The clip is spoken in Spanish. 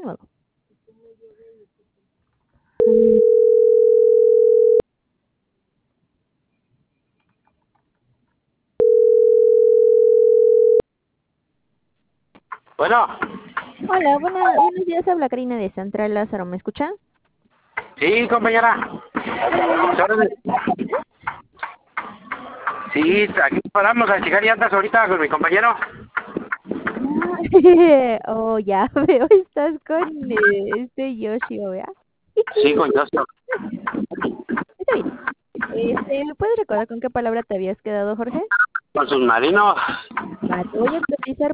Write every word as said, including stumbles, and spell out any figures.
nuevo. Bueno, Hola, buena- buenos días, habla Karina de Central Lázaro, ¿me escuchan? sí, compañera. Hola, Órale. Sí, aquí paramos a checar llantas ahorita con mi compañero. ah, oh, ya veo, estás con eh, este Yoshio, ¿verdad? Sí, con Josio. Está bien. Este, ¿me puedes recordar con qué palabra te habías quedado, Jorge? Con submarino. Va, te voy a precisar